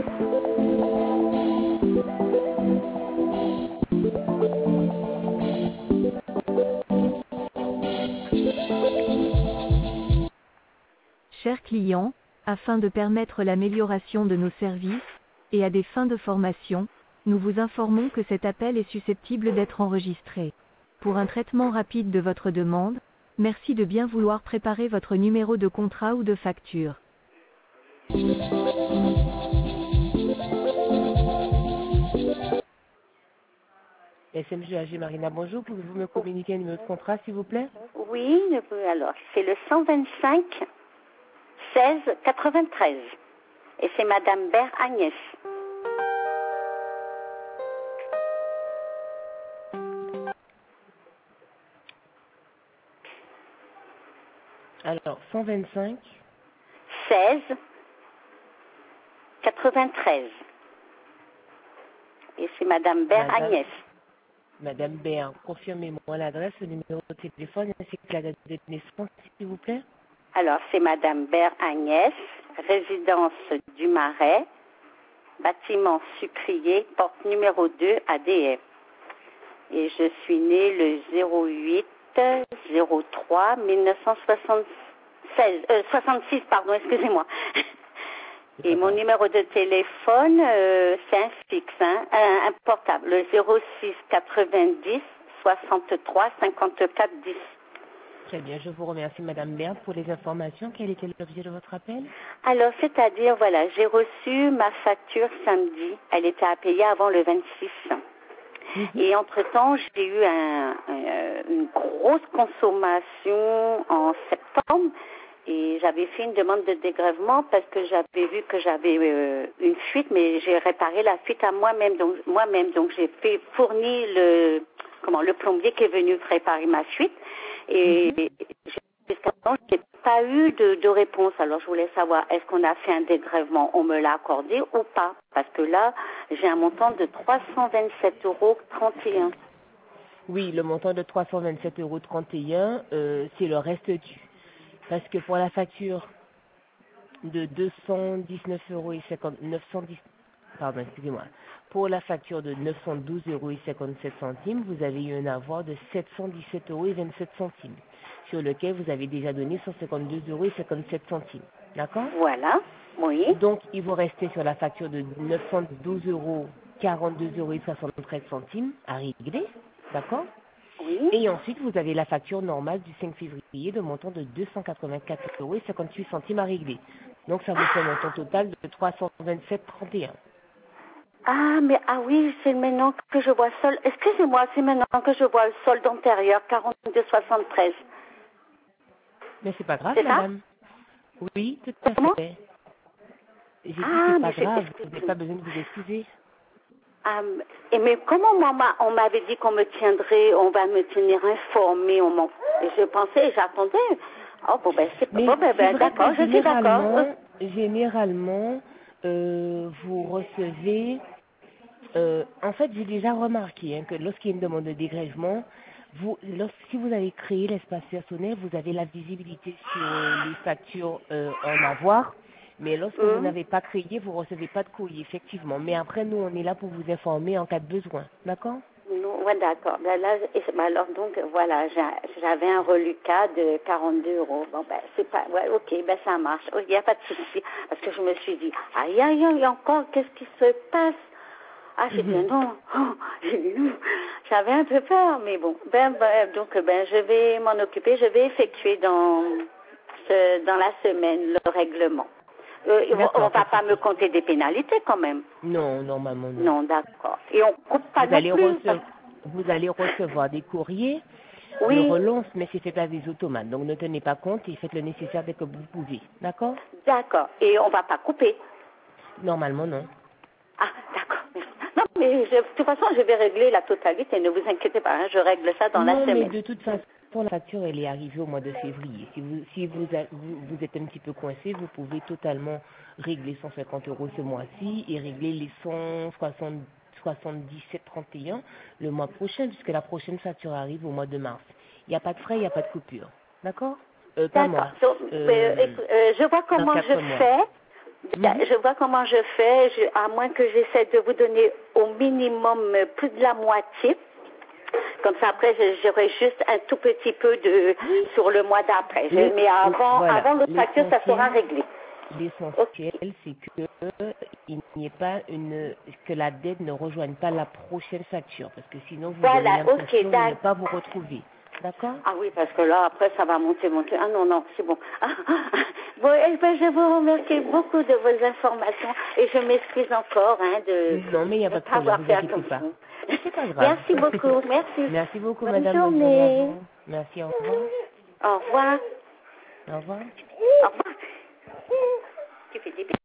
Chers clients, afin de permettre l'amélioration de nos services, et à des fins de formation, nous vous informons que cet appel est susceptible d'être enregistré. Pour un traitement rapide de votre demande, merci de bien vouloir préparer votre numéro de contrat ou de facture. SMG AG Marina, bonjour. Pouvez-vous me communiquer un numéro de contrat, s'il vous plaît? Oui, alors c'est le 125 16 93 et c'est Madame Bert Agnès. Alors, 125 16 93 et c'est Madame Bert Agnès. Madame Bert, confirmez-moi l'adresse, le numéro de téléphone ainsi que la date de naissance, s'il vous plaît. Alors, c'est Madame Bert Agnès, résidence du Marais, bâtiment Sucrier, porte numéro 2, ADF. Et je suis née le 08 03 1966, pardon, excusez-moi. Et mon numéro de téléphone, c'est un fixe, un portable, le 06 90 63 54 10. Très bien, je vous remercie Madame Bert pour les informations. Quel était l'objet de votre appel? Alors, c'est-à-dire, voilà, j'ai reçu ma facture samedi. Elle était à payer avant le 26. Et entre-temps, j'ai eu une grosse consommation en septembre. Et j'avais fait une demande de dégrèvement parce que j'avais vu que j'avais une fuite, mais j'ai réparé la fuite à moi-même. Donc j'ai fourni le plombier qui est venu réparer ma fuite. Et jusqu'à maintenant, je n'ai pas eu de réponse. Alors je voulais savoir, est-ce qu'on a fait un dégrèvement? On me l'a accordé ou pas? Parce que là, j'ai un montant de 327,31 €. Oui, le montant de 327,31 €, c'est le reste dû. Parce que pour la facture de 219,50 pardon, excusez-moi. Pour la facture de 912,57 €, vous avez eu un avoir de 717,27 €, sur lequel vous avez déjà donné 152,57 €. D'accord? Voilà, oui. Donc, il vous restait sur la facture de 912,42,73 € à régler. D'accord? Oui. Et ensuite, vous avez la facture normale du 5 février de montant de 284,58 € à régler. Donc, ça vous fait un montant total de 327,31 €. Ah, oui, c'est maintenant que je vois le solde. Excusez-moi, c'est maintenant que je vois le solde antérieur, 42,73. Mais c'est pas grave, C'est madame. Ça? Oui, tout à Comment? fait. J'ai dit Ah, c'est pas mais grave, vous n'avez pas besoin de vous excuser. Mais comment on m'avait dit qu'on me tiendrait, on va me tenir informée, et je pensais, j'attendais. Oh, bon, ben, c'est Mais bon, ben, c'est vrai d'accord, que je suis d'accord. généralement, vous recevez... en fait, j'ai déjà remarqué que lorsqu'il y a une demande de dégrèvement, si vous avez créé l'espace personnel, vous avez la visibilité sur les factures en avoir. Mais lorsque vous n'avez pas créé, vous ne recevez pas de courrier, effectivement. Mais après, nous, on est là pour vous informer en cas de besoin. D'accord? Ouais, d'accord. Alors, donc, voilà, j'avais un reliquat de 42 €. Bon, ben, c'est pas, ouais, ok, ben, ça marche. Il n'y a pas de souci. Parce que je me suis dit, aïe, aïe, aïe, encore, qu'est-ce qui se passe? Ah, j'ai dit non. J'ai dit non. J'avais un peu peur, mais bon. Donc, je vais m'en occuper. Je vais effectuer dans la semaine le règlement. On ne va pas me compter des pénalités quand même. Non, normalement non. Non, d'accord. Et on coupe pas non plus. Vous allez recevoir des courriers de relance, mais c'est fait par des automates. Donc ne tenez pas compte et faites le nécessaire dès que vous pouvez. D'accord? D'accord. Et on ne va pas couper? Normalement non. Ah, d'accord. Non, mais de toute façon, je vais régler la totalité. Ne vous inquiétez pas, je règle ça dans la semaine. Non, mais de toute façon, la facture, elle est arrivée au mois de février. Si vous êtes un petit peu coincé, vous pouvez totalement régler 150 € ce mois-ci et régler les 177,31 € le mois prochain, puisque la prochaine facture arrive au mois de mars. Il n'y a pas de frais, il n'y a pas de coupure. D'accord? Pas moi. Je vois comment je fais. Je vois comment je fais, à moins que j'essaie de vous donner au minimum plus de la moitié. Comme ça, après, j'aurai juste un tout petit peu sur le mois d'après. Mais avant l'autre facture, ça sera réglé. L'essentiel, c'est que il n'y ait pas que la dette ne rejoigne pas la prochaine facture, parce que sinon vous avez l'impression de ne pas vous retrouver. D'accord? Ah oui, parce que là, après, ça va monter. Ah non, c'est bon. Bon, je vous remercie beaucoup de vos informations et je m'excuse encore Non, mais il n'y a pas de problème, vous inquiétez pas. C'est pas grave. Merci beaucoup, merci. Merci beaucoup, Bonne madame. journée. Merci, au revoir. Au revoir. Au revoir. Au revoir. Tu fais des